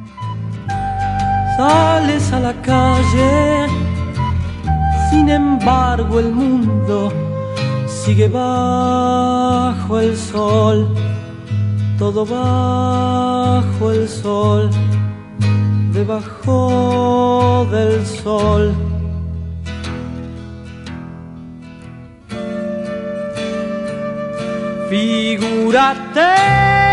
Sales a la calle, sin embargo el mundo sigue bajo el sol, todo bajo el sol, debajo del sol. Figúrate